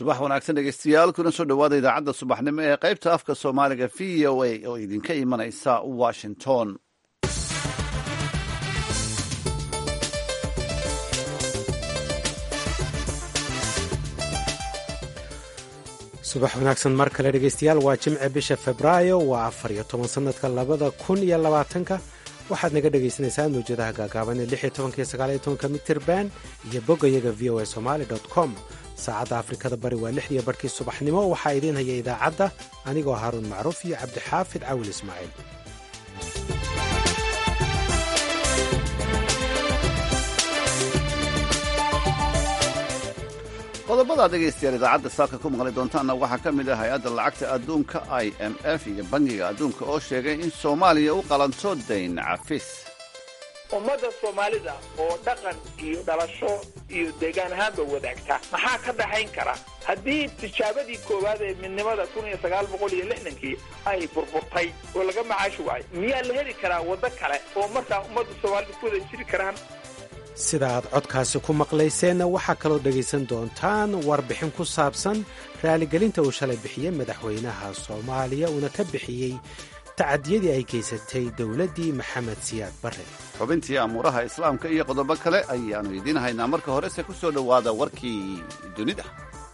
subax wanaagsan dhegeystayaal kuna soo dhowaada idaacadda subaxnimo ee qaybta afka soomaaliga v o a oo idinka imanaysa washington. subax wanaagsan mar kale dhegeystayaal, waa jimce bisha febraayo waa 14 sanadka 2020. waxaad naga dhagaysanaysaan mawjadaha gaagaaban ee 16 iyo 19 mitirban iyo boggayaga v o a somali.com. saacadda afrikada bari waa 6 barkii subaxnimo. waxaa idiin haya idaacadda anigoo haaruun macruuf iyo cabdixaafid cawil ismaaciil. qodobada dhegaystayaal idaacadda saaka ku maqli doontaanna waxaa ka mid ah hay-adda lacagta adduunka IMF iyo bangiga adduunka oo sheegay in soomaaliya u qalanto dayn cafis. ummadda soomaalida oo dhaqan iyo dhalasho iyo deegaan ahaanba wadaagta maxaa ka dhaxayn kara haddii tijaabadii koowaad ee midnimada 1960kii ay burburtay oo laga macaashi waayo? miyaa la heli karaa waddo kale oo markaa ummadda soomaalida ku wada jiri karaan? sida aad codkaasi ku maqlayseenna waxaa kaloo dhegaysan doontaan warbixin ku saabsan raaligelinta uu shalay bixiyey madaxweynaha soomaaliya uuna ka bixiyey tacadiyadii ay geysatay dowladdii maxamed siyaad barre. xubintii amuuraha islaamka iyo qodobo kale ayaannu idiin haynaa. marka horese ku soo dhowaada warkii dunida.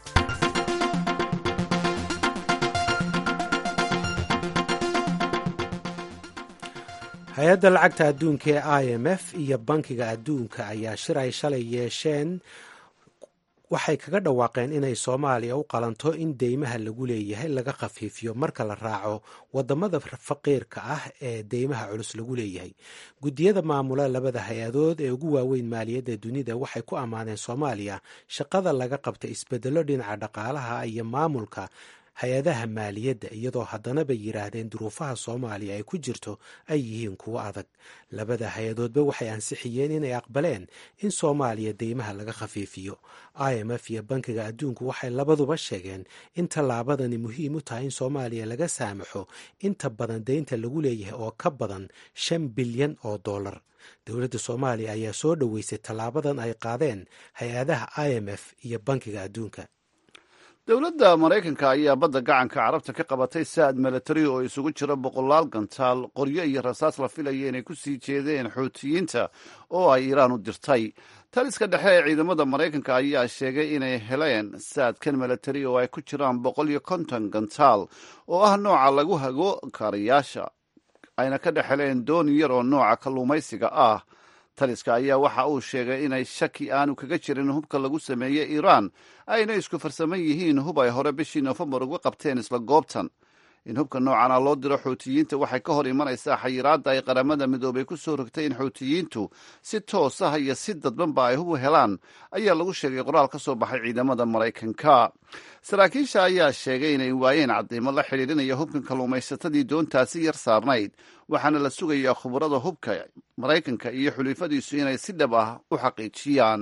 hay-adda lacagta adduunka ee IMF iyo bankiga adduunka ayaa shir ay shalay yeesheen waxay kaga dhawaaqeen inay soomaaliya u qalanto in deymaha lagu leeyahay laga khafiifiyo marka la raaco wadamada faqiirka ah ee deymaha culus lagu leeyahay. guddiyada maamula labada hay-adood ee ugu waaweyn maaliyadda dunida waxay ku ammaaneen soomaaliya shaqada laga qabta isbedelo dhinaca dhaqaalaha iyo maamulka hay-adaha maaliyadda, iyadoo haddana bay yidhaahdeen duruufaha soomaaliya ay ku jirto ay yihiin kuwo adag. labada hay-adoodba waxay ansixiyeen inay aqbaleen in soomaaliya deymaha laga khafiifiyo. IMF iyo bankiga adduunku waxay labaduba sheegeen in tallaabadani muhiim u tahay in soomaaliya laga saamaxo inta badan deynta lagu leeyahay oo ka badan $5 bilyan. dowladda soomaaliya ayaa soo dhoweysay tallaabadan ay qaadeen hay-adaha IMF iyo bankiga adduunka. dowladda maraykanka ayaa badda gacanka carabta ka qabatay saad milatari oo isugu jira 100 gantaal, qoryo iyo rasaas la filaya inay ku sii jeedeen xuutiyiinta oo ay Iiraan u dirtay. taliska dhexe ee ciidamada maraykanka ayaa sheegay inay heleen saadkan milatari oo ay ku jiraan 150 gantaal oo ah nooca lagu hago kaarayaasha, ayna ka dhex heleen doon yar oo nooca kalluumaysiga ah. taliska ayaa waxa uu sheegay inay shaki aanu kaga jirin hubka lagu sameeyey Iiraan ayna isku farsaman yihiin hub ay hore bishii Noofembar uga qabteen isla goobtan. in hubka noocana loo diro xuutiyiinta waxay ka hor imanaysaa xayiraadda ay qaramada midoobay ku soo rogtay in xuutiyiintu si toos ah iyo si dadbanba ay hub helaan, ayaa lagu sheegay qoraal ka soo baxay ciidamada maraykanka. saraakiisha ayaa sheegay inay waayeen cadeymo la xidhiidhinaya hubkan kalluumaysatadii doontaasi yar saarnayd, waxaana la sugayaa khubarada hubka maraykanka iyo xulifadiisu inay si dhab ah u xaqiijiyaan.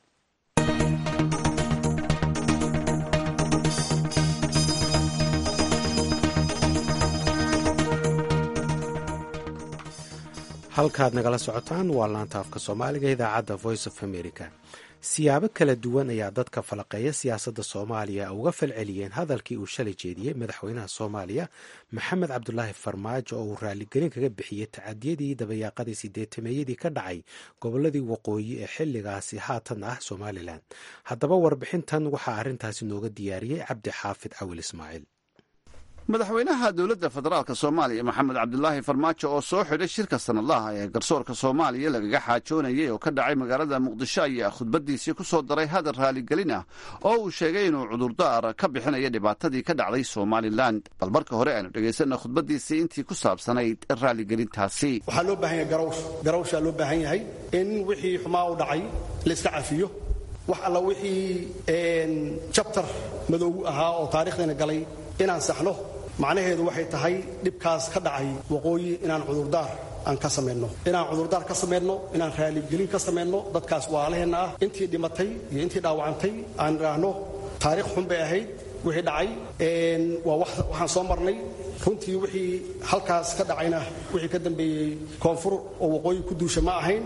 halkaad nagala socotaan waa laanta afka soomaaliga idaacadda voice of america. siyaabo kala duwan ayaa dadka falaqeeya siyaasadda soomaaliya uga falceliyeen hadalkii uu shalay jeediyey madaxweynaha soomaaliya maxamed cabdulaahi farmaajo oo uu raaligelin kaga bixiyey tacadiyadii dabayaaqadii 80meeyadii ka dhacay gobolladii waqooyi ee xilligaasi haatan ah somalilan. haddaba warbixintan waxaa arrintaasi nooga diyaariyey cabdixaafid cawil ismaaciil. madaxweynaha dowladda federaalka soomaaliya maxamed cabdulaahi farmaajo oo soo xidhay shirka sanadlaha ee garsoorka soomaaliya lagaga xaajoonayay oo ka dhacay magaalada muqdisho ayaa khudbadiisii ku soo daray hadal raaligelin ah oo uu sheegay inuu cudurdaar ka bixinayo dhibaatadii ka dhacday somalilan. bal marka hore aanu dhegaysanna khudbadiisii intii ku saabsanayd raaligelintaasi. waxaa loo baahan yahay garawshaa loo baahan yahay in wixii xumaa u dhacay la iska cafiyo. wax alla wixii jabtar madoogu ahaa oo taarikhdeena galay inaan saxno. macnaheedu waxay tahay dhibkaas ka dhacay waqooyi inaan cudurdaar aan ka samayno, inaan raaligelin ka samayno dadkaas waalaheenna ah. intii dhimatay iyo intii dhaawacantay aan idhaahno taarikh xun bay ahayd wixii dhacay, waa waxaan soo marnay. runtii wixii halkaas ka dhacayna wixii ka dambeeyey koonfur oo waqooyi ku duusha ma ahayn,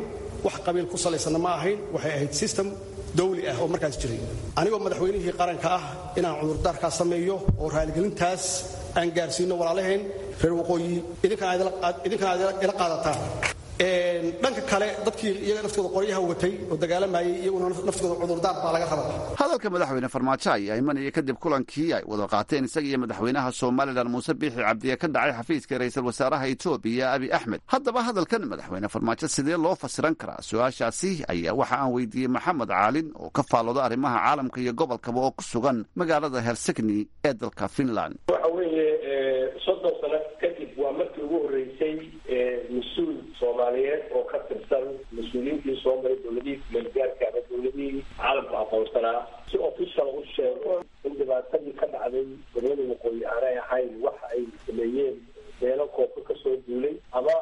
wax qabiil ku salaysanna ma ahayn waxay ahayd system dawli ah oo markaas jiray anigoo madaxweynihii qaranka ah inaan cudurdaarkaas sameeyo oo raaligelintaas aan gaarsiino walaalaheen reer waqooyi idinkana ila qaadataan dhanka kale dadkii iyaga naftooda qoryaha watay oo dagaalamayay iyaguna naftooda cudurdaar baa laga rabaa hadalka madaxweyne farmaajo ayaa imanaya kadib kulankii ay wada qaateen isaga iyo madaxweynaha somalilan muuse biixi cabdiye ka dhacay xafiiska ra'iisul wasaaraha etoobiya abi axmed haddaba hadalkan madaxweyne farmaajo sidee loo fasiran karaa su-aashaasi ayaa waxa aan weydiiyey maxamed caalin oo ka faallooda arrimaha caalamka iyo gobolkaba oo ku sugan magaalada helsinki ee dalka finland waxa weeye 30 sano kadib waa markii ugu horeysay mas-uul soomaaliyeed oo ka tirsan mas-uuliyiintii soo maray dowladihii kumeelgaarka ama dowladihii caalamka aqoonsanaa si official u sheego in dhibaatadii ka dhacday gobolada waqooyi aanay ahayn waxa ay sameeyeen beelo koofka ka soo duulay ama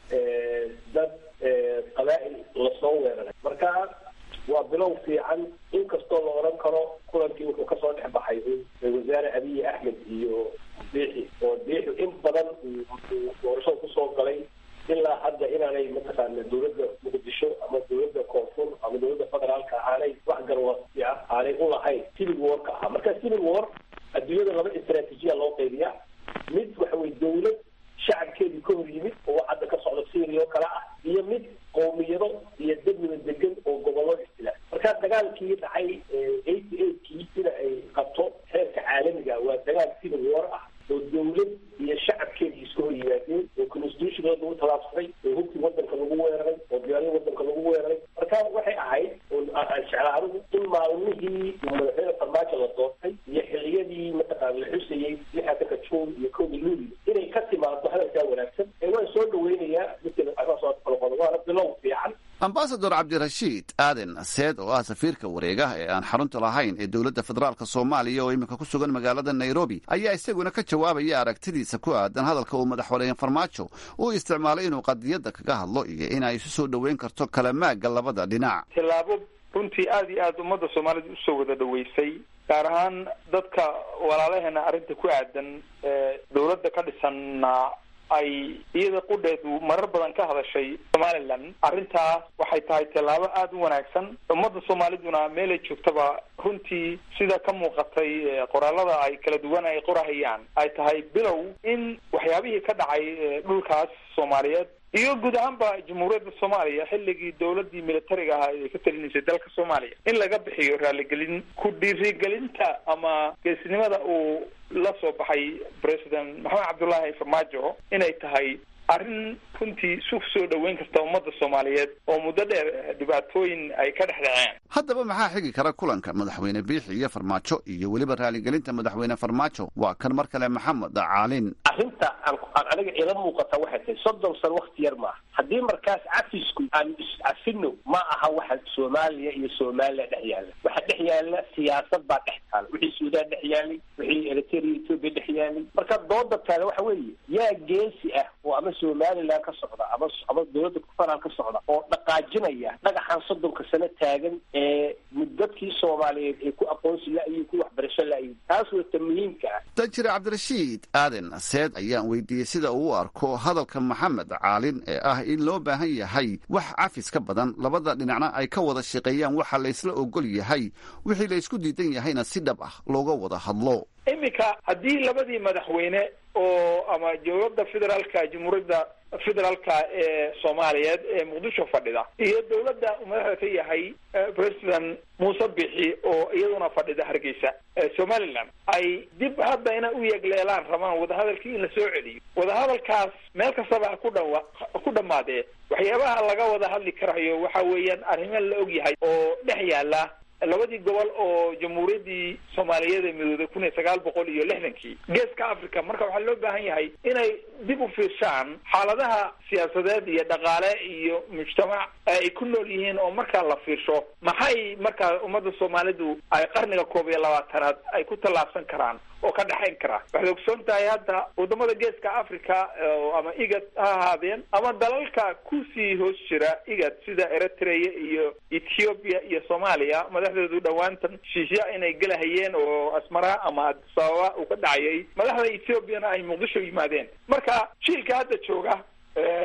dad qabaa'il lasoo weeraray marka waa bilow fiican inkastoo la oran karo kulankii wuxuu kasoo dhex baxay wasaare abiy axmed iyo biixi oo biixi in badan doorashada kusoo galay ilaa hadda inaanay mataqaana dowladda muqdisho ama dowladda koonfur ama dowladda federaalka aanay wax garwasi ah aanay ulahayn civil warka ah marka civil war adduunyada laba istaraatiijiya loo qaybiya mid waxa weye dowlad shacabkeedii ka hor yimid oo hadda ka socda syria oo kale ah iyo mid qowmiyado iyo dad wada degan oo gobollo istila marka dagaalkii dhacay 88kii sida ay qabto xeerka caalamiga waa dagaal civil war ah oo dowlad iyo shacabkeedii isku hor yimaadeen oo constitutionooda lagu talaabsaday oo hubkii wadanka lagu weeraray oo diyaarada wadanka lagu weeraray marka waxay ahayd oo aan jeclaa anigu in maalmihii madaxweyne farmaajo la doortay iyo xilliyadii mataqaana la xusayey 6 Juun iyo 1 Luulyo inay ka timaado hadalkaa wanaagsan ee waan soo dhaweynayaa midka soo qalqodo waana bilow fiican ambasador cabdirashiid aaden seed oo ah safiirka wareegaha ee aan xarunta lahayn ee dowladda federaalka soomaaliya oo iminka ku sugan magaalada nairobi ayaa isaguna ka jawaabaya aragtidiisa ku aadan hadalka uu madaxweyne farmaajo uu isticmaalay inuu qadiyadda kaga hadlo iyo in ay isu soo dhoweyn karto kala maagga labada dhinac tilaabo runtii aad iyo aad ummadda soomaalida usoo wada dhaweysay gaar ahaan dadka walaalaheena arrinta ku aadan dowladda ka dhisanna ay iyada qudheedu marar badan ka hadashay somalilan arrintaas waxay tahay tallaabo aada u wanaagsan ummadda soomaaliduna meelay joogtaba runtii sida ka muuqatay qoraalada ay kala duwan ay qorahayaan ay tahay bilow in waxyaabihii ka dhacay dhulkaas soomaaliyeed iyo guud ahaanba jamhuuriyadda soomaaliya xilligii dowladii militariga ahaa ee ka talinaysay dalka soomaaliya in laga bixiyo raaligelin ku dhiirigelinta ama geesnimada uu la soo baxay president maxamed cabdullaahi farmaajo inay tahay arrin runtii su soo dhoweyn karta ummadda soomaaliyeed oo muddo dheer dhibaatooyin ay ka dhex dhaceen haddaba maxaa xigi kara kulanka madaxweyne biixi iyo farmaajo iyo weliba raaligelinta madaxweyne farmaajo waa kan mar kale maxamed caalin arrinta aan aniga ila muuqata waxay tahay 30 sano waqti yar maaha haddii markaas cafisku aan iscafino ma aha waxa soomaaliya iyo soomaaliya dhex yaala waxa dhex yaala siyaasad baa dhex taala wixii suudaan dhex yaalay wixii eritrea ethiopia dhex yaalay marka dooda taale waxa weeye yaa geesi ah oo ama somaliland ka socda ama dowladda federal ka socda oo dhaqaajinaya dhagaxan 30 sano taagan ee muddadkii soomaaliyeed ee ku aqoonsi la iyo ku waxbarasho la iyo taas waa muhiimka ah tajir cabdirashiid aaden seed ayaan weydiiyey sida uu u arko hadalka maxamed caalin ee ah in loo baahan yahay wax cafis ka badan labada dhinacna ay ka wada shaqeeyaan waxa la isla ogol yahay wixii la isku diidan yahayna si dhab ah looga wada hadlo iminka haddii labadii madaxweyne oo ama dowladda federaalka jamhuuriyadda federaalka ee soomaaliyeed ee muqdisho fadhida iyo dowladda uu madaxda ka yahay president muuse bixi oo iyaduna fadhida hargeysa somaliland ay dib hadda ina u yeegleelaan rabaan wadahadalkii in la soo celiyo wadahadalkaas meel kastaba ku dhammaadee waxyaabaha laga wada hadli karayo waxa weeyaan arrimo la og yahay oo dhex yaala labadii gobol oo jamhuuriyaddii soomaaliyeed ee midooday 1960kii geeska africa marka waxaa loo baahan yahay inay dib u fiirshaan xaaladaha siyaasadeed iyo dhaqaale iyo mujtamac ay ku nool yihiin oo markaa la fiirsho maxay markaa ummadda soomaalidu ay qarniga 21aad ay ku tallaabsan karaan oo ka dhexayn kara waxaad ogsoon tahay hadda wadamada geeska africa ama igad ha ahaadeen ama dalalka kusii hoos jira igad sida eritrea iyo ethiopia iyo soomaaliya madaxdoodu dhawaantan shiishya inay galahayeen oo asmara ama addis ababa uu ka dhacayay madaxda ethiopiana ay muqdisho yimaadeen marka jiilka hadda jooga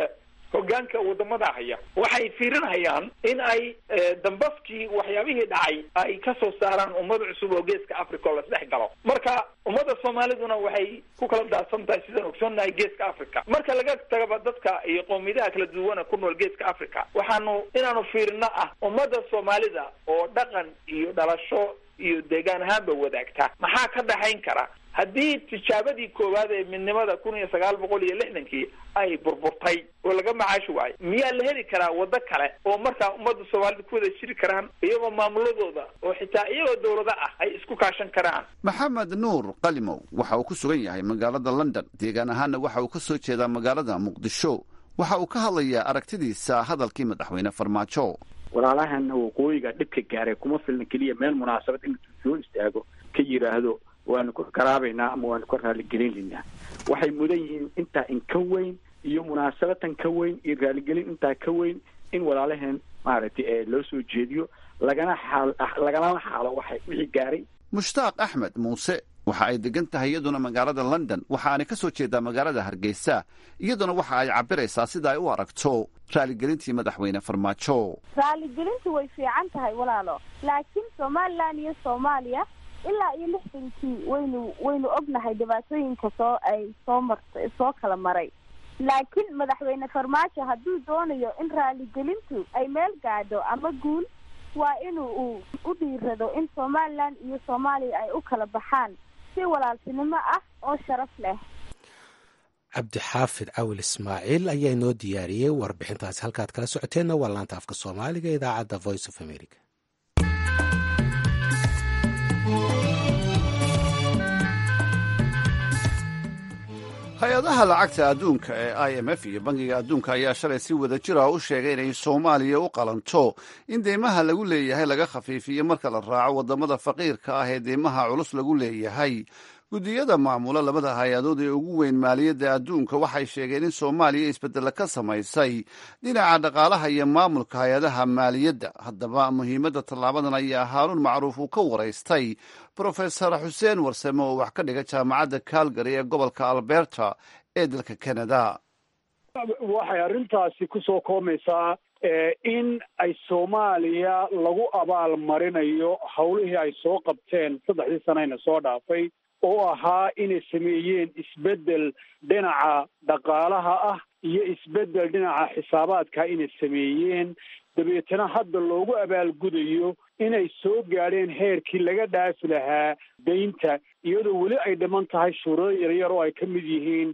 hogaanka wadamada haya waxay fiirinayaan in ay dambaskii waxyaabihii dhacay ay ka soo saaraan ummad cusub oo geeska africa oo lasdhex galo. marka ummadda soomaaliduna waxay ku kala daadsan tahay sidaan ogsoonnahay geeska africa. marka laga tagaba dadka iyo qowmiyadaha kala duwana ku nool geeska africa, inaanu fiirino ah ummadda soomaalida oo dhaqan iyo dhalasho iyo deegaan ahaanba wadaagta maxaa ka dhaxayn kara haddii tijaabadii koowaad ee midnimada 1960 ay burburtay oo laga macaashi waayo. miyaa la heli karaa waddo kale oo markaa ummadda soomaalida ku wada jiri karaan iyagoo maamuladooda oo xitaa iyagoo dawlada ah ay isku kaashan karaan? maxamed nuur qalimow waxa uu ku sugan yahay magaalada London, deegaan ahaanna waxa uu ka soo jeedaa magaalada Muqdisho. waxa uu ka hadlayaa aragtidiisa hadalkii madaxweyne Farmaajo. walaalahan waqooyiga dhibka gaaray kuma filna keliya meel munaasabad inuu soo istaago ka yiraahdo waanu ku qaraabaynaa ama waanu ka raaligelinaynaa. waxay mudan yihiin intaa in ka weyn iyo munaasabatan ka weyn iyo raaligelin intaa ka weyn in walaalaheen maaragtay loo soo jeediyo lagana xaalo wixii gaaray. mushtaaq axmed muuse waxa ay degan tahay iyaduna magaalada London, waxaanay ka soo jeedaa magaalada Hargeysa. iyaduna waxa ay cabiraysaa sida ay u aragto raaligelintii madaxweyne Farmaajo. raaligelintu way fiican tahay walaalo, laakiin Somaliland iyo Soomaaliya ilaa iyo 60kii waynu ognahay dhibaatooyinka soo kala maray. laakiin madaxweyne Farmaajo hadduu doonayo in raaligelintu ay meel gaadho ama guul, waa inuu u dhiirado in Somaliland iyo Soomaaliya ay u kala baxaan si walaaltinimo ah oo sharaf leh. cabdixaafid cawil ismaaciil ayaa inoo diyaariyey warbixintaasi. halkaad kala socoteenna waa laanta afka Soomaaliga idaacadda Voice of America. hay-adaha lacagta adduunka ee IMF iyo bangiga adduunka ayaa shalay si wada jira u sheegay inay Soomaaliya u qalanto in deymaha lagu leeyahay laga khafiifiyo marka la raaco wadamada faqiirka ah ee deymaha culus lagu leeyahay. guddiyada maamula labada hay-adood ee ugu weyn maaliyadda adduunka waxay sheegeen in Soomaaliya isbeddelo ka samaysay dhinaca dhaqaalaha iyo maamulka hay-adaha maaliyadda. haddaba muhiimadda tallaabadan ayaa Haaruun Macruuf uu ka waraystay Professor Xuseen Warsame oo wax ka dhiga jaamacadda Calgary ee gobolka Alberta ee dalka Canada. waxay arrintaasi ku soo koomaysaa in ay Soomaaliya lagu abaal marinayo howlihii ay soo qabteen 3 sanayna soo dhaafay oo ahaa inay sameeyeen isbeddel dhinaca dhaqaalaha ah iyo isbeddel dhinaca xisaabaadka inay sameeyeen. dabeetana hadda loogu abaalgudayo inay soo gaadheen heerkii laga dhaafi lahaa deynta, iyadoo weli ay dhiman tahay shuruudo yaryar oo ay ka mid yihiin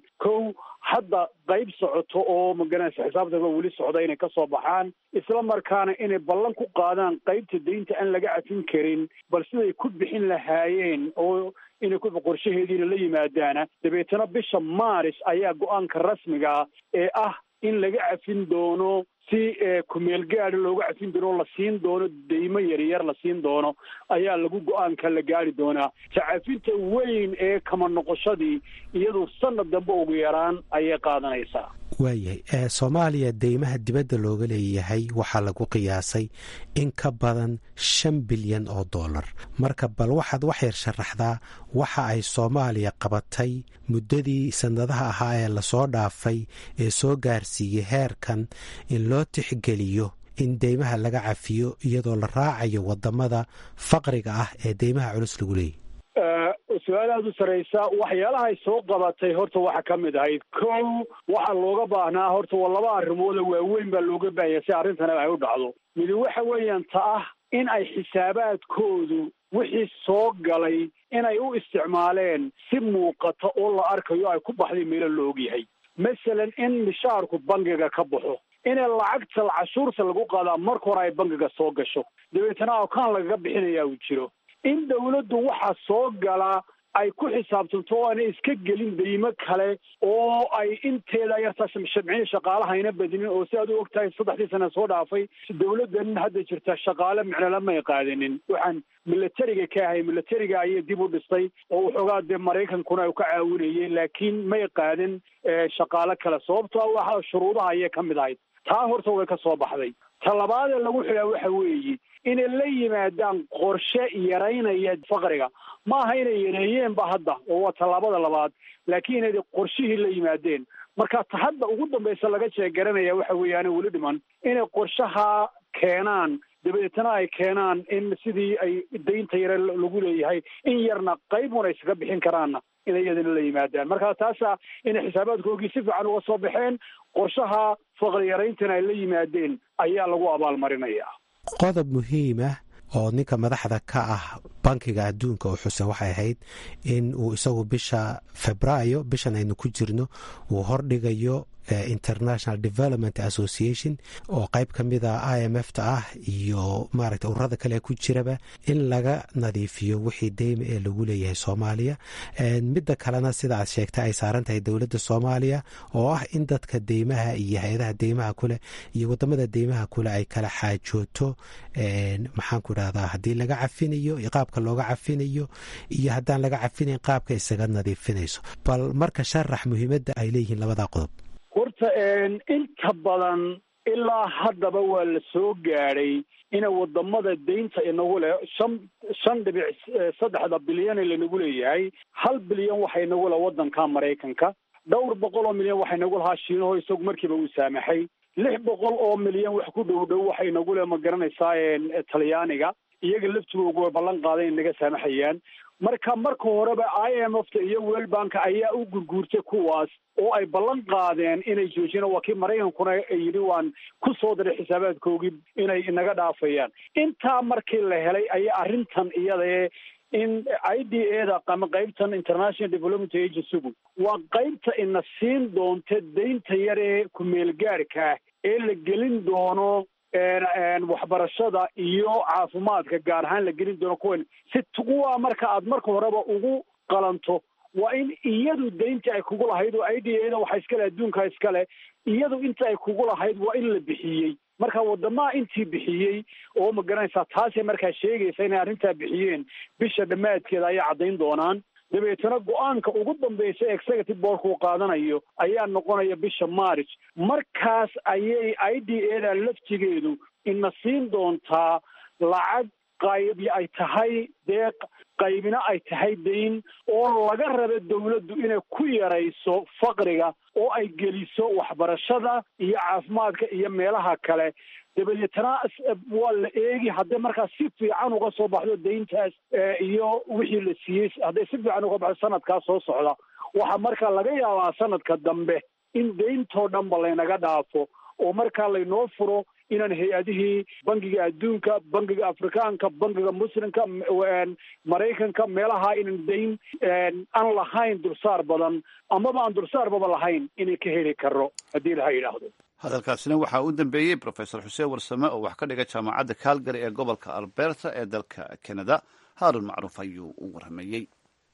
hadda qayb socoto oo maganaysa xisaabtaba weli socda inay ka soo baxaan, isla markaana inay ballan ku qaadaan qaybta deynta aan laga cafin karin bal siday ku bixin lahaayeen oo inay qorshaheediina la yimaadaana. dabeetana bisha Maaris ayaa go-aanka rasmiga ee ah in laga cafin doono si kumeel gaari looga cafin doono, la siin doono deymo yaryar la siin doono ayaa lagu go-aanka la gaari doonaa. tacafinta weyn ee kama noqoshadii iyadu sanad dambe ugu yaraan ayay qaadanaysaa. waayahay Soomaaliya deymaha dibadda looga leeyahay waxaa lagu qiyaasay in ka badan $5 bilyan oo dollar. marka bal waxaad wax yar sharaxdaa waxa ay Soomaaliya qabatay muddadii sanadaha ahaa ee lasoo dhaafay ee soo gaarsiiyey heerkan in loo tixgeliyo in deymaha laga cafiyo iyadoo la raacayo wadamada faqriga ah ee deymaha culus lagu leeyahy. su-aalahaad u saraysa waxyaalaha ay soo qabatay horta waxa ka mid ahayd waxaa looga baahnaa horta waa 2 arrimood oo waaweyn baa looga baahanya si arrintana ay u dhacdo. mid waxa weeyaan ta ah in ay xisaabaadkoodu wixii soo galay inay u isticmaaleen si muuqata oo la arkayo ay ku baxday meelo la ogyahay. masalan in mishaarku bangiga ka baxo, inay lacagta cashuurta lagu qaadaa marka hore ay bangiga soo gasho, dabeetana akaan lagaga bixinayaa uu jiro. in dawladdu waxaa soo gala ay ku xisaabtanto oo aanay iska gelin deymo kale oo ay inteeda yartaa shamciyada shaqaalahayna badinin oo si aad u ogtahay 3 sano soo dhaafay dawladdan hadda jirta shaqaale micnala may qaadanin. waxaan militariga ka ahay militariga ayay dib u dhistay oo waxoogaa dee Maraykankuna ay ka caawinayeen, laakiin may qaadan shaqaale kale sababtoo waxa shuruudaha ayay ka mid ahayd. taa horta way ka soo baxday. ta labaad ee lagu xidhaa waxa weeye inay la yimaadaan qorshe yaraynaya faqriga. ma aha inay yareeyeen ba hadda oo waa tallaabada labaad, laakiin inay qorshihii la yimaadeen. marka hadda ugu dambaysa laga sheegaranaya waxa weeyaan weli dhiman inay qorshaha keenaan dabeetana ay keenaan in sidii ay daynta yare lagu leeyahay in yarna qaybun ay iskaga bixin karaanna inay iyadana la yimaadaan marka taasa inay xisaabaadkoogii si fiican uga soo baxeen qorshaha faqri yarayntana ay la yimaadeen ayaa lagu abaalmarinaya. qodob muhiima oo ninka madaxda ka ah bankiga adduunka uu xusay waxay ahayd in uu isagu bisha Febraayo bishan aynu ku jirno uu hordhigayo International Development Association oo qayb ka mid ah IMF-ta ah iyo maaragtay ururada kale ku jiraba in laga nadiifiyo wixii deyma ee lagu leeyahay Soomaaliya midda kalena sida aad sheegtay ay saaran tahay dowladda Soomaaliya oo ah in dadka deymaha iyo hay'adaha deymaha kule iyo wadamada deymaha kule ay kala xaajooto maxaan ku rahdaa haddii laga cafinayo iyo qaabka looga cafinayo iyo haddaan laga cafinayn qaabka isaga nadiifinayso bal marka sharax muhiimadda ay leeyihiin labada qodob. horta inta badan ilaa haddaba waa la soo gaadhay ina wadamada deynta inagu leh 5.3 bilyan lanagu leeyahay 1 bilyan waxay nagu leh wadanka Mareykanka 200 milyan waxay nagu lahaa Shiinaha isagu markiiba uu saamaxay 600 milyan wax ku dhow waxay nagu leh ma garanaysaa Talyaaniga iyaga laftoodu ballan qaaday in naga saamaxayaan marka horeba IMF iyo World Bank ayaa u gurguurtay kuwaas oo ay ballan qaadeen inay joojiyaan wakii Mareykankuna yiri waan ku soo diray xisaabaadkoogii inay naga dhaafayaan inta markii la helay ayaa arintan iyada in IDA-da qama qaybtan International Development Agency waa qaybta in siin doonta deynta yare ku meel gaarka ee la gelin doono waxbarashada iyo caafimaadka gaar ahaan la gelin doono kuwan si tuwa marka aad marka horeba ugu qalanto waa in iyadu deynta ay kugu lahayd oo IDA-da waxa iska leh adduunka iska leh iyadu inta ay kugu lahayd waa in la bixiyey marka wadamaha intii bixiyey oo ma garanaysaa taasi markaa sheegaysa inay arrintaa bixiyeen bisha dhammaadkeeda ayay caddayn doonaan dabeetana go-aanka ugu dambaysa executive boardku uu qaadanayo ayaa noqonaya bisha March markaas ayay IDA-da laftigeedu ina siin doontaa lacag qayb ay tahay deeq qaybina ay tahay deyn oo laga rabo dawladdu inay ku yarayso faqriga oo ay geliso waxbarashada iyo caafimaadka iyo meelaha kale dabeetana waa la eegi haddii markaa si fiican uga soo baxdo deyntaas iyo wixii la siiyey haddii si fiican uga baxdo sanadkaa soo socda waxaa markaa laga yaabaa sanadka dambe in deyntoo dhanba laynaga dhaafo oo markaa laynoo furo inaan hay-adihii bangiga adduunka bangiga afrikaanka bangiga muslimka Mareykanka meelaha inaan deyn aan lahayn dulsaar badan amaba aan dulsaarbaba lahayn inay ka heli karo haddii la yidhaahdo. hadalkaasina waxaa u dambeeyey Professor Xuseen Warsame oo wax ka dhiga jaamacadda Calgary ee gobolka Alberta ee dalka Canada. Haarun Macruuf ayuu u warramayey.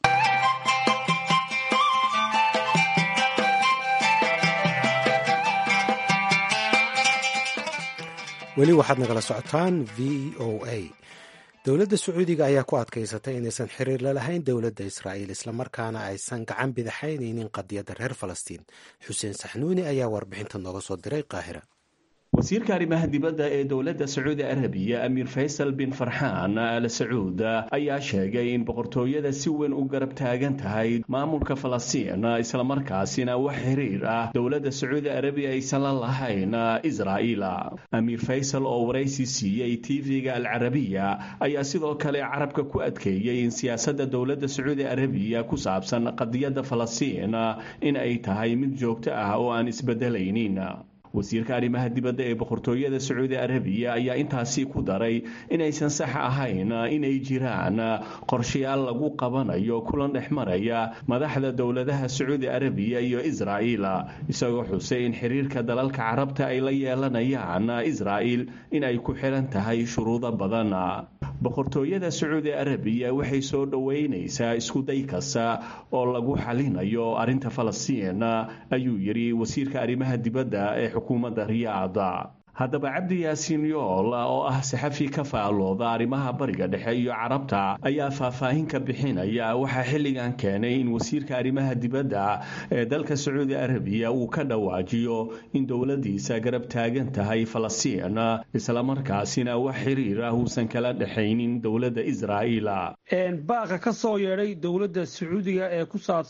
weli waxaad nagala socotaan VOA. dowladda Sacuudiga ayaa ku adkaysatay inaysan xiriir la lahayn dowladda Israa'iil islamarkaana aysan gacan bidixaynaynin qadiyadda reer Falastiin. Xuseen Saxnuuni ayaa warbixinta nooga soo diray Qaahira. wasiirka arrimaha dibadda ee dowladda Sacuudi Arabiya Amir Faisal bin Farhan Al Sacuud ayaa sheegay in boqortooyada si weyn u garab taagan tahay maamulka Falastiin isla markaasina wax xiriir ah dowladda Sacuudi Arabiya aysan la lahayn Israa'iil. Amir Faisal oo waraysi siiyay TV-ga Al Arabiya ayaa sidoo kale carabka ku adkeeyay in siyaasadda dowladda Sacuudi Arabiya ku saabsan qadiyadda Falastiin in ay tahay mid joogto ah oo aan isbedelaynin. wasiirka arrimaha dibadda ee boqortooyada Sacuudi Arabiya ayaa intaasi ku daray inaysan sax ahayn inay jiraan qorshayaal lagu qabanayo kulan dhexmaraya madaxda dowladaha Sacuudi Arabiya iyo Israa'iil isagoo xusay in xiriirka dalalka carabta ay la yeelanayaan Israa'iil in ay ku xiran tahay shuruudo badan. boqortooyada Sacuudi Arabiya waxay soo dhaweynaysaa isku day kasta oo lagu xalinayo arrinta Falastiin ayuu yiri wasiirka arrimaha dibadda ee xukuumadda Riyaadh. haddaba Cabdi Yaasiin Yool oo ah saxafi ka faalooda arrimaha bariga dhexe iyo carabta ayaa faahfaahin ka bixinaya waxa xilligan keenay in wasiirka arrimaha dibadda ee dalka Sacuudi Arabiya uu ka dhawaajiyo in dowladiisa garab taagan tahay Falastiin isla markaasina wax xiriir ah uusan kala dhaxaynin dowladda Israa'iil. baaqa ka soo yeeray dowladda Sacuudiga ee ku saabsan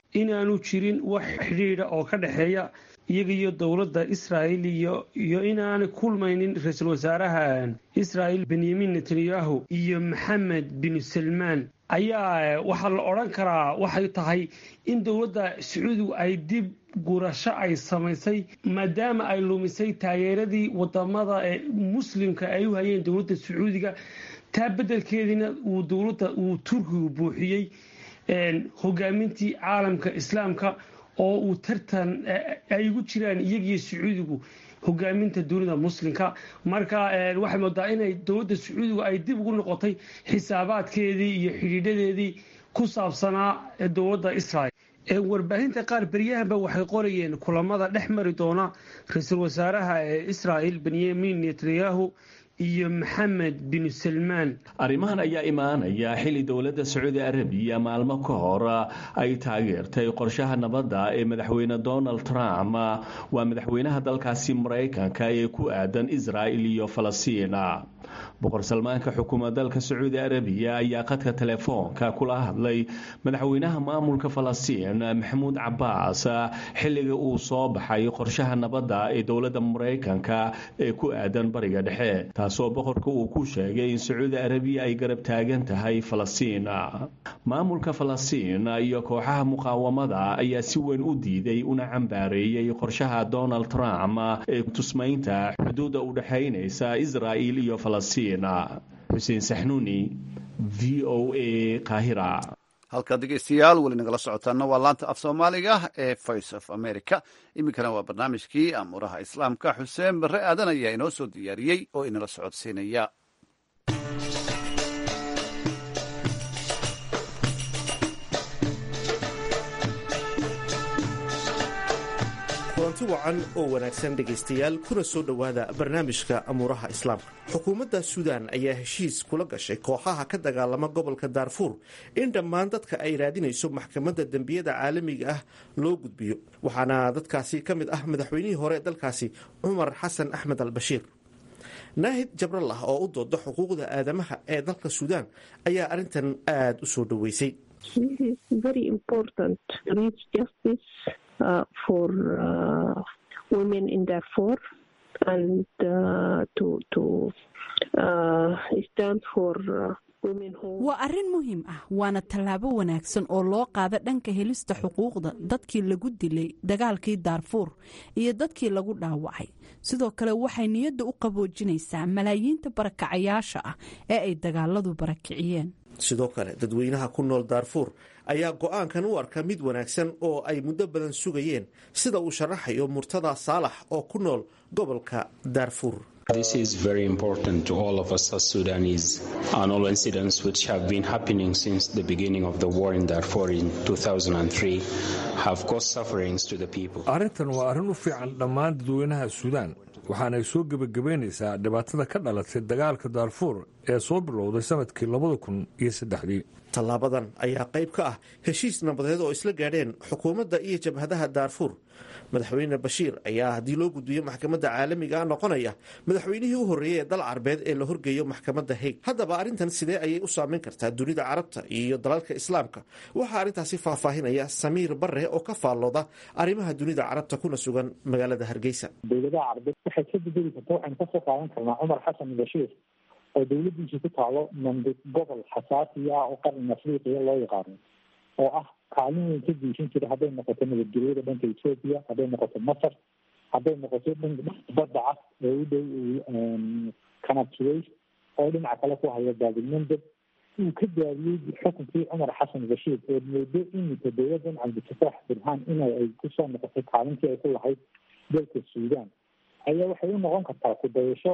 inaanu jirin wax xidhiidha oo ka dhexeeya iyaga iyo dowladda israa'iil iyo inaanay kulmaynin ra-iisul wasaaraha israa'iil benyamin netanyahu iyo maxamed bin salmaan ayaa waxaa la odhan karaa waxay tahay in dowladda sacuudigu ay dib gurasho ay samaysay maadaama ay lumisay taageeradii wadamada ee muslimka ay u hayeen dowladda sacuudiga taa beddelkeediina uu turkigu buuxiyey hogaamintii caalamka islaamka oo uu tartan ay ugu jiraan iyagiyo sacuudigu hogaaminta dunida muslimka marka waxay moodaa inay dowladda sacuudigu ay dib ugu noqotay xisaabaadkeedii iyo xidhiidhadeedii ku saabsanaa dowladda israel warbaahinta qaar beryahanba waxay qorayeen kulamada dhex mari doona ra-iisul wasaaraha ee israel benyamin netanyahu iyo maxamed bin salmaan arrimahan ayaa imaanaya xilli dowladda sacuudi arabiya maalmo ka hor ay taageertay qorshaha nabadda ee madaxweyne donald trump waa madaxweynaha dalkaasi maraykanka ee ku aadan israa'il iyo falastiin boqor salmaanka xukuuma dalka sacuudi arabiya ayaa qadka telefoonka kula hadlay madaxweynaha maamulka falastiin maxamuud cabaas xilliga uu soo baxay qorshaha nabadda ee dowladda maraykanka ee ku aadan bariga dhexe taasoo boqorka uu ku sheegay in sacuudi arabiya ay garab taagan tahay falastiin maamulka falastiin iyo kooxaha muqaawamada ayaa si weyn u diiday una cambaareeyey qorshaha donald trump ee tusmaynta xuduudda u dhexaynaysa israa'il iyo falastiin xuseen saxnuuni v o a qaahira halkaad dhegeystayaal weli nagala socotaana waa laanta af soomaaliga ee voice of america iminkana waa barnaamijkii amuuraha islaamka xuseen barre aadan ayaa inoo soo diyaariyey oo inala socodsiinaya kulanti wacan oo wanaagsan dhegaystayaal kuna soo dhowaada barnaamijka amuuraha islaamka xukuumadda suudaan ayaa heshiis kula gashay kooxaha ka dagaalama gobolka daarfuur in dhammaan dadka ay raadinayso maxkamadda dembiyada caalamiga ah loo gudbiyo waxaana dadkaasi ka mid ah madaxweynihii hore dalkaasi cumar xasan axmed albashiir naahid jabrallah oo u dooda xuquuqda aadamaha ee dalka suudaan ayaa arrintan aada u soo dhoweysay for women in Darfur and to stand for waa arrin muhiim ah waana tallaabo wanaagsan oo loo qaada dhanka helista xuquuqda dadkii lagu dilay dagaalkii daarfuur iyo dadkii lagu dhaawacay sidoo kale waxay niyadda u qaboojinaysaa malaayiinta barakacayaasha ah ee ay dagaaladu barakiciyeen sidoo kale dadweynaha ku nool daarfuur ayaa go-aankan u arka mid wanaagsan oo ay muddo badan sugayeen sida uu sharaxayo murtada saalax oo ku nool gobolka daarfuur This is very important to all of us as Sudanese, and all incidents which have been happening since the beginning of the war in Darfur in 2003 have caused sufferings to the people. Arrintan waa arrin u fiican dhammaan dadweynaha Suudaan waxaanay soo gebagabeynaysaa dhibaatada ka dhalatay dagaalka daarfuur ee soo bilowday sanadkii 2003. tallaabadan ayaa qayb ka ah heshiis nabadeed oo isla gaadheen xukuumadda iyo jabhadaha daarfuur madaxweyne bashiir ayaa haddii loo gudbiyo maxkamadda caalamiga noqonaya madaxweynihii u horreeyey ee dal carbeed ee la horgeeyo maxkamadda haig haddaba arrintan sidee ayay u saameyn kartaa dunida carabta iyo dalalka islaamka waxaa arrintaasi faahfaahinaya samiir bare oo ka faallooda arrimaha dunida carabta kuna sugan magaalada hargeysa dowladaha carbeed waxay ka bedeli karta waxaynu kasoo qaadan karnaa cumar xasan bashiir oo dowladiisa ku taalo mandig gobol xasaasi ah oo qaran afriiqiya loo yaqaano oo ah kaalin weyn ka geysan jira hadday noqoto nabadgelyada dhanka etoobiya hadday noqoto masar hadday noqoto dhanka badda cas ee u dhow kanabsuweys oo dhinaca kale ku haya baabilmandeb uu ka daadiyey xukunkii cumar xasan bashiir oo moodo iminka dowladan cabdifataax burhaan in ay kusoo noqotay kaalintii ay ku lahayd dalka suudaan ayaa waxay u noqon kartaa ku-dayasho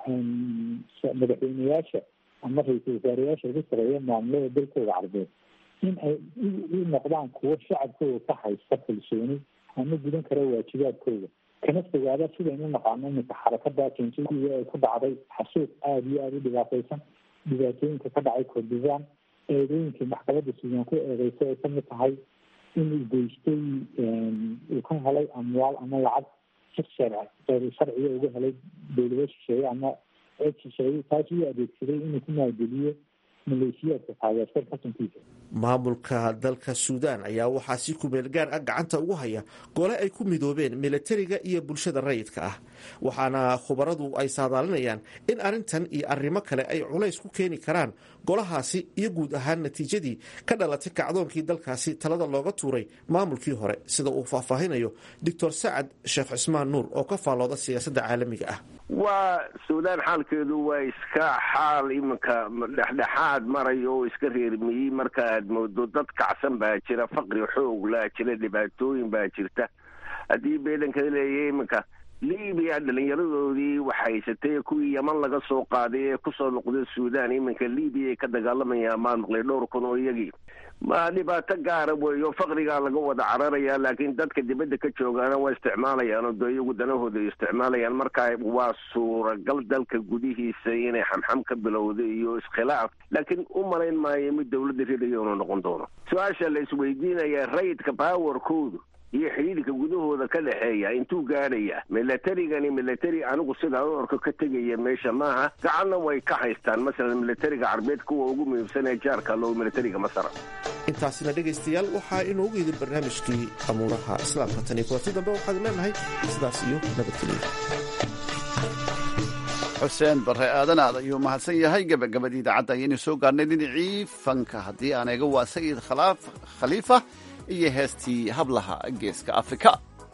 madaxweyneyaasha ama ra-iisul wasaareyaasha ugu sareeya maamulada dalkooda carbeed in ay u noqdaan kuwo shacabkooda ka haysta kalsooni ama gudan kara waajibaadkooda kana fogaada sidaynu naqaano iminka xarakada jinsiya ee ku dhacday xasuuq aada iyo aada u dhibaateysan dhibaatooyinka ka dhacay kordisaan eedooyinkii maxkamadda suudaan ku eedeysay ay kamid tahay inuu geystay uu ka helay amwaal ama lacag si sharciya uga helay dowlado shisheeye ama cod shisheeye taas uu adeegsaday inuu ku maalgeliyo maleeshiyaadka taageersan xukunkiisa. maamulka dalka suudaan ayaa waxaa si kumeel gaar ah gacanta ugu haya gole ay ku midoobeen milatariga iyo bulshada rayidka ah, waxaana khubaradu ay saadaalinayaan in arrintan iyo arrimo kale ay culays ku keeni karaan golahaasi iyo guud ahaan natiijadii ka dhalatay kacdoonkii dalkaasi talada looga tuuray maamulkii hore, sida uu faahfaahinayo doctor sacad sheekh cismaan nuur oo ka faallooda siyaasadda caalamiga ah. waa suudaan xaalkeedu waa iska xaal iminka dhexdhexaad maray oo iska reermiyey. marka aad moodo dad kacsan baa jira, faqri xoog laa jira, dhibaatooyin baa jirta. haddii beedanka leeyahay iminka libiya dhalinyaradoodii waxa haysatay kuwii yaman laga soo qaaday ee kusoo noqday suudaan, iminka libiya ay ka dagaalamayaan maan maqlay 2,000 oo iyagii. ma dhibaato gaara weeyo, faqrigaa laga wada cararaya, laakiin dadka dibadda ka joogaana waa isticmaalayaan oo dee iyagu danahooda isticmaalayaan. marka waa suuragal dalka gudihiisa inay xamxam ka bilowda iyo iskhilaaf, laakiin u malayn maayo mid dawladda ridayo inuu noqon doono. su-aasha la isweydiinaya rayidka powerkoodu iyo xidhiidhka gudahooda ka dhexeeya intuu gaadhaya. milatari anigu sidaa u orko ka tegaya meesha maaha, gacanna way ka haystaan. masalan milatariga carbeed kuwa ugu muhiimsan ee jaarka loo milatariga masar. intaasina dhegaystayaal waxaa inoogu yidin barnaamijkii amuuraha islaamka. tan iyo kulanti dambe waxaad leenahay sidaas iyo nabadgelyo. xuseen bare aadan aad ayuu mahadsan yahay. gabagabadii idaacadda ayaynu soo gaarnay dhinacii fanka. haddii aan eega waa sayid khaliifa iyo heestii hablaha geeska afrika.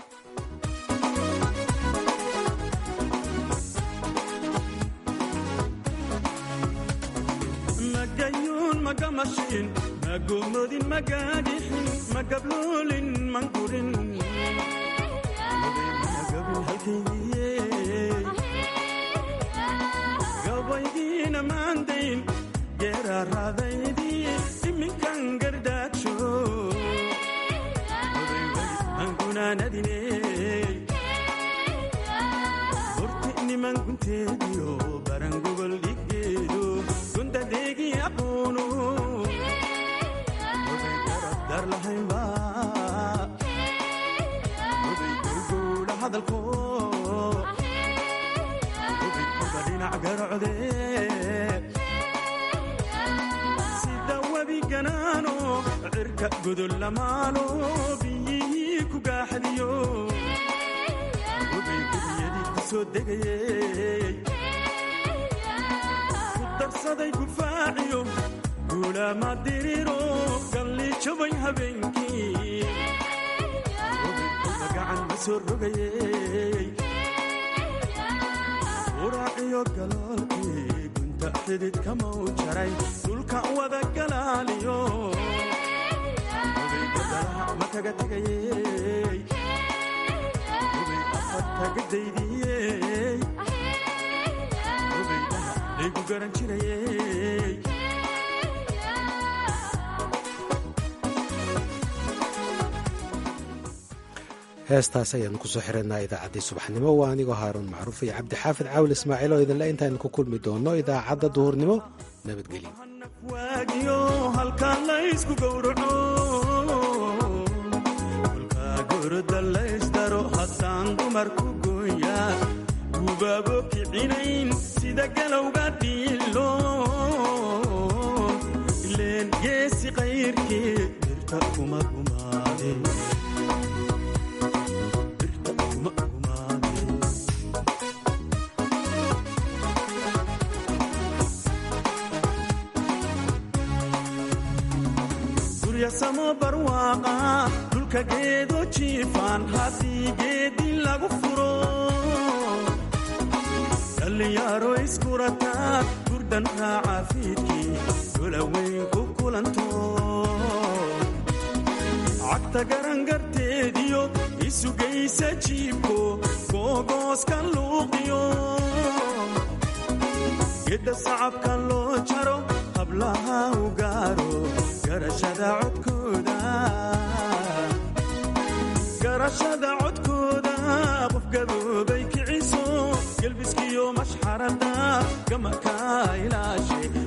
magayuun magamashin magomodin magaagixin magabloolin mangurin gabaydiina maandayn geeraaraadaydii iminkan gardaajo horti niman gunteediyo baran gogol dhiggeedo gundadeegii aqoonu oday garabdar lahaynba oday gowgowdha hadalko oday kuba dhinac garocde sida webi ganaano cirka godol lamaalo odaygudiyadii ku soo degayey ku darsaday gufaaciyo guulaama diriro galli jabay habeenkii odaygooda gacan ma soo rogayey uraaciyo galoolkii gunta xididka mau jaray dhulka wada galaaliyo ma kaga tegayey oday afartagadaydiyey odaydaha laygu garan jirayey. heestaas ayaanu kusoo xiranaa idaacaddii subaxnimo. waa anigoo haaruun macruuf iyo cabdixaafid caawil ismaaciil oo idinle intaaynu ku kulmi doonno idaacadda duhurnimo. nabadgelyo. waagiyo halkaa laysku gowraco gurda laysdaro haddaan dumarku gooya gubaabo kicinayn sida galowga dhiilo ileen geesi qayrkii birta kuma gumaade guryasamo barwaaqa dhulka geedo jiifaan haddii geedi lagu furo dhallinyaro iskurataa gurdan raaca fiidkii dolaweyn ku kulanto cagta garangarteediyo isugaysa jiibko googooska luuqiyo gedda sacabka loo jaro hablaha u gaaro garashada codkooda qof gaboobay kiciso gelbiskiyo mashxarada gamaka ilaashe